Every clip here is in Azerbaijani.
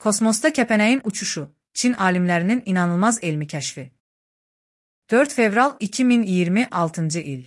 Kosmosda kəpənəyin uçuşu, Çin alimlərinin inanılmaz elmi kəşfi. 4 fevral 2026 il.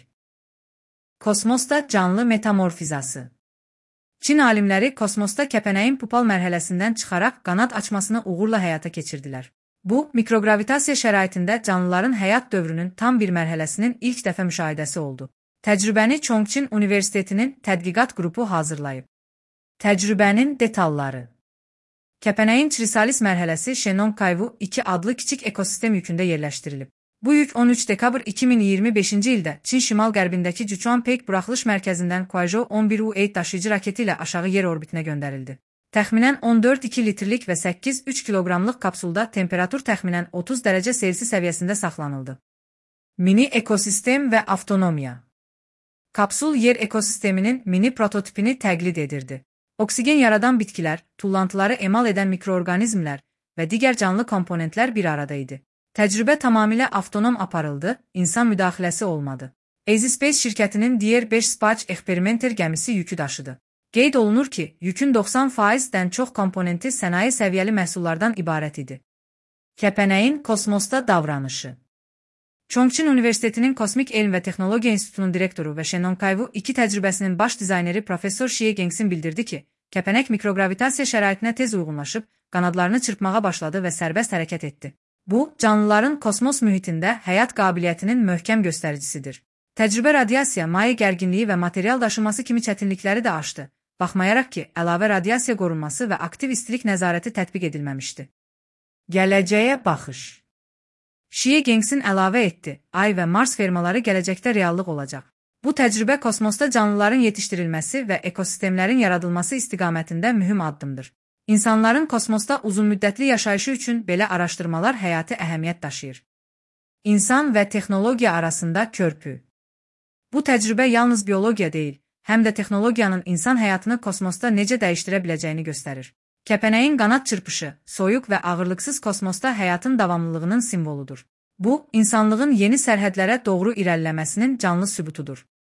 Kosmosda canlı metamorfizası. Çin alimləri kosmosda kəpənəyin pupal mərhələsindən çıxaraq qanad açmasını uğurla həyata keçirdilər. Bu, mikrogravitasiya şəraitində canlıların həyat dövrünün tam bir mərhələsinin ilk dəfə müşahidəsi oldu. Təcrübəni Chongqing Universitetinin tədqiqat qrupu hazırlayıb. Təcrübənin detalları. Kəpənəyin chrysalis mərhələsi Shenong Kaiwu 2 adlı kiçik ekosistem yükündə yerləşdirilib. Bu yük 13 dekabr 2025-ci ildə Çin şimal-qərbindəki Jichuan-Peik buraxılış mərkəzindən Kuaizhou 11U8 daşıyıcı raketi ilə aşağı yer orbitinə göndərildi. Təxminən 14,2 litrlik və 8,3 kiloqramlıq kapsulda temperatur təxminən 30 dərəcə Selsi səviyyəsində saxlanıldı. Mini ekosistem və avtonomiya. Kapsul yer ekosisteminin mini prototipini təqlid edirdi. Oksigen yaradan bitkilər, tullantıları emal edən mikroorqanizmlər və digər canlı komponentlər bir arada idi. Təcrübə tamamilə avtonom aparıldı, insan müdaxiləsi olmadı. EasySpace şirkətinin DR5 Space Experimenter gəmisi yükü daşıdı. Qeyd olunur ki, yükün 90%-dən çox komponenti sənaye səviyyəli məhsullardan ibarət idi. Kəpənəyin kosmosda davranışı. Chongqing Universitetinin Kosmik Elm və Texnologiya İnstitutunun direktoru və Shenong Kaiwu 2 təcrübəsinin baş dizayneri Professor Xie Gengxin bildirdi ki, kəpənək mikrogravitasiya şəraitinə tez uyğunlaşıb, qanadlarını çırpmağa başladı və sərbəst hərəkət etdi. Bu, canlıların kosmos mühitində həyat qabiliyyətinin möhkəm göstəricisidir. Təcrübə radiasiya, maye gərginliyi və material daşıması kimi çətinlikləri də aşdı, baxmayaraq ki, əlavə radiasiya qorunması və aktiv istilik nəzarəti tətbiq edilməmişdi. Gələcəyə baxış. Xie Gengxin əlavə etdi, Ay və Mars fermaları gələcəkdə reallıq olacaq. Bu təcrübə kosmosda canlıların yetişdirilməsi və ekosistemlərin yaradılması istiqamətində mühüm addımdır. İnsanların kosmosda uzunmüddətli yaşayışı üçün belə araşdırmalar həyati əhəmiyyət daşıyır. İnsan və texnologiya arasında körpü. Bu təcrübə yalnız biologiya deyil, həm də texnologiyanın insan həyatını kosmosda necə dəyişdirə biləcəyini göstərir. Kəpənəyin qanad çırpışı, soyuq və ağırlıqsız kosmosda həyatın davamlılığının simvoludur. Bu, insanlığın yeni sərhədlərə doğru irəliləməsinin canlı sübutudur.